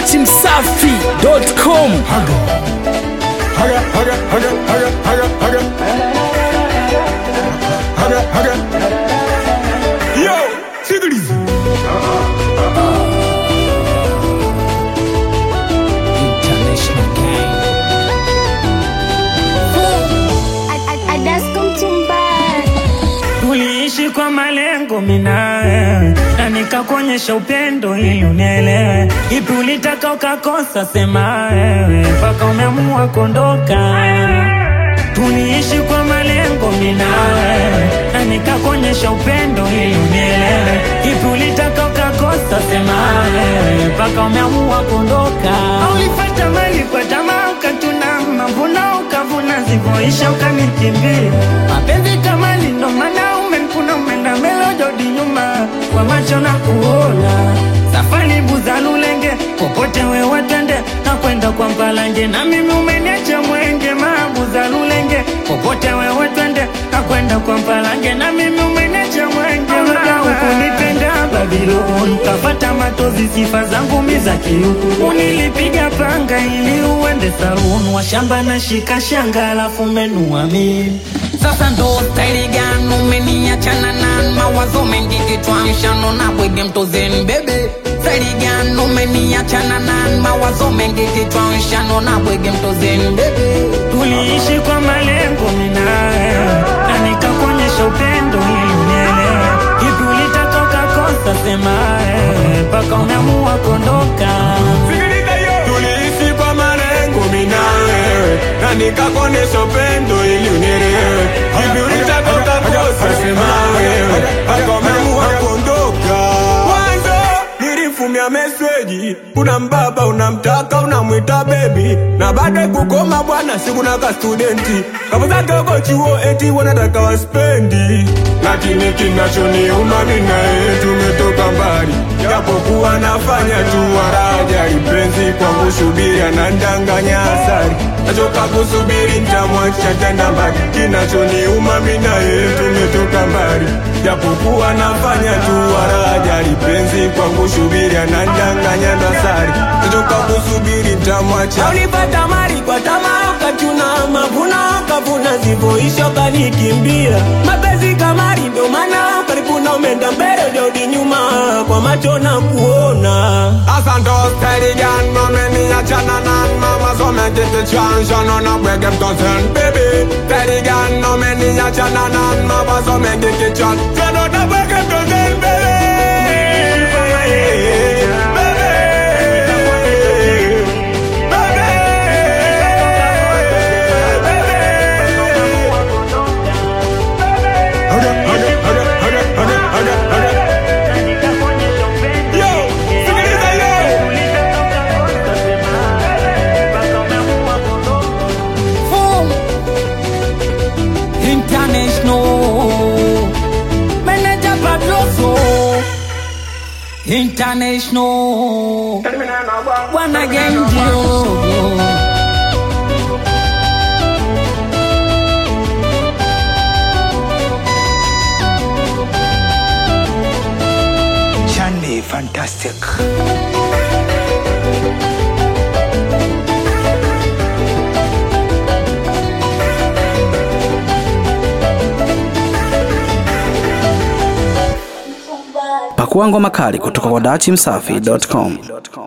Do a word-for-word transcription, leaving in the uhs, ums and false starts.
dati msafi dot com. Haga, haga, haga, haga, haga, haga, haga, haga, haga. Yo, sikiliza. International gang. Tuliishi kwa malengo minae na nikakuonyesha upendo ili unielewe. Ipi ulitaka ukakosa sema wewe mpaka umeamua kondoka. Tuliishi kwa malengo minae na nikakuonyesha upendo ili unielewe. Ipi ulitaka ukakosa sema wewe mpaka umeamua kondoka. Ulipata mali kwa tamaa ukatuna mavuna ukavuna zivoisha ukanikimbia. Mapenzi kama ndo maana umenkuna umeenda mbele jodi nyuma kwa macho na kuona. Safari buza lulenge popote wewe twende na kwenda kwa Mpalange na mimi umeniacha mwenge. Mabuza lulenge popote wewe twende na kwenda kwa Mpalange na mimi umeniacha mwenge. Wala ukunipenda Babylon kafata matozi sifa zangu miza kiu. Unilipiga panga ili uende saluni wa shamba na shika shanga alafu menua mimi. Sasa ndo style gani umeniachana na mawazo mengi kichwani shano na bwege mtozeni bebe. Style gani umeniachana na mawazo mengi kichwani shano na bwege mtozeni bebe. Tuliishi kwa malengo minae na nikakuonyesha upendo ili unielewe. Ipi ulitaka ukakosa sema wewe mpaka umeamua kondoka. Tuliishi kwa malengo minae na nikakuonyesha upendo ili unielewe. Hivi ulitaka ukakosa sema wewe mpaka umeamua kuondoka. Mwanzo nilifumia meseji una mbaba unamtaka unamwita baby na baada kukoma bwana siku na ka studenti kabuza koko chuo eti wanataka waspendi. Lakini kinachoniuma mimi na yeye tumetoka mbali japokuwa nafanya tu waraja ipenzi kwangu subiri anandanganya asari nachoka kusubiri nitamwacha tena mbali. Kinachoniuma mimi na yeye tumetoka mbali japokuwa nafanya tu waraja ipenzi kwangu subiri anandanganya asari nachoka kusubiri nitamwacha. Ulipata mali kwa tamaa ukachuna mavuna ukavuna zivoisha ukanikimbia. Mapenzi kama ndo maana ukalipuna umeenda mbele jodi nyuma kwa macho na kuona. Asa ndo style gani umeniachana na mama so mengeke chansha na bwege mtozeni baby. Style gani umeniachana na mama so mengeke chansha na bwege mtozeni baby. International Bwana Gendio. Chande fantastic. Pakua ngoma kali kutoka kwa dati msafi dot com.